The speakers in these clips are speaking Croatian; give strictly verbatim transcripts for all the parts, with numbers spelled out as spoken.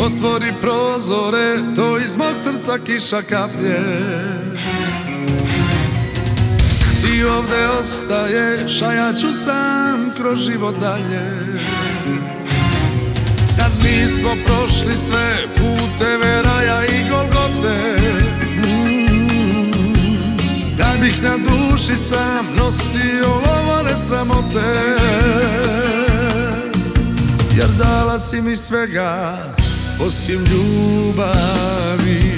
Otvori prozore, to iz mog srca kiša kaplje. Ti ovdje ostaješ, a ja ću sam kroz život dalje. Sad nismo prošli sve puteve raja i Golgote, da bih na duši sam nosio lovore sramote. Jer dala si mi svega osim ljubavi,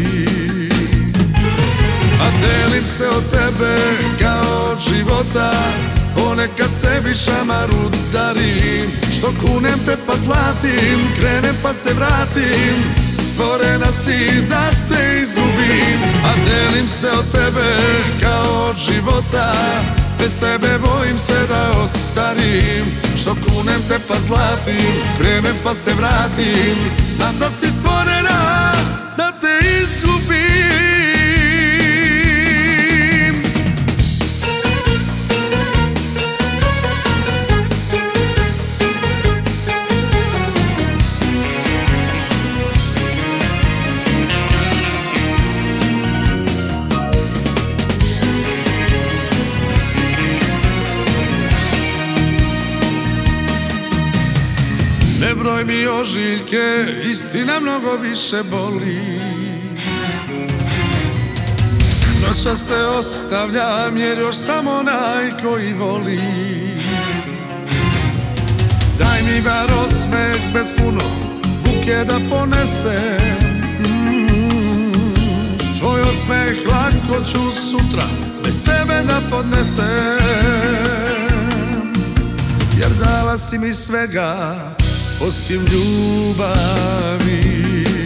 a delim se od tebe kao života. Ponekad sebi šamaru darim, što kunem te pa zlatim, krenem pa se vratim. Stvorena si da te izgubim, a delim se od tebe kao od života. Bez tebe bojim se da ostarim, što kunem te pa zlatim, krenem pa se vratim. Znam da si stvorena da te izgubim. Ne broj mi ožiljke, istina mnogo više boli. Noćas te ostavljam jer još samo onaj koji voli. Daj mi bar osmeh bez puno buke da ponesem. mm, Tvoj osmeh lako ću sutra bez tebe da podnesem. Jer dala si mi svega osim ljubavi,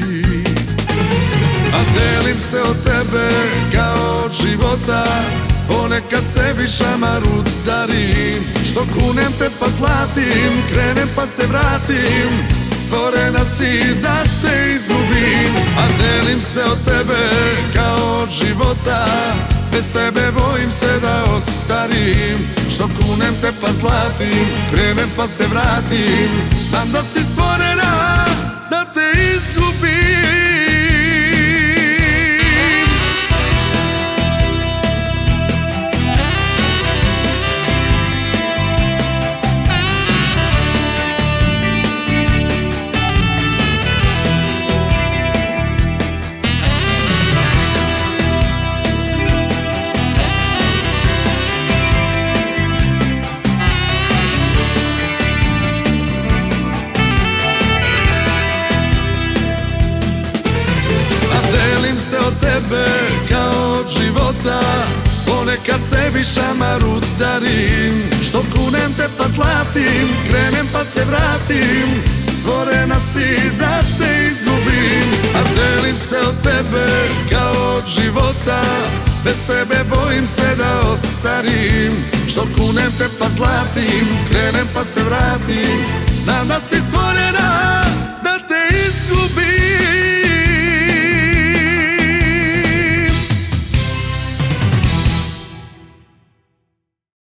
a delim se od tebe kao od života. Ponekad sebi šamaru darim, što kunem te pa zlatim, krenem pa se vratim. Stvorena si da te izgubim, a delim se od tebe kao od života. Bez tebe bojim se da ostarim, što kunem te pa zlatim, krenem pa se vratim. Znam da si stvorena da te izgubim. Se od tebe kao od života. Ponekad sebi šamaru darim, što kunem te pa zlatim, krenem pa se vratim. Stvorena si da te izgubim, a delim se od tebe kao od života. Bez tebe bojim se da ostarim, što kunem te pa zlatim, krenem pa se vratim. Znam da si stvorena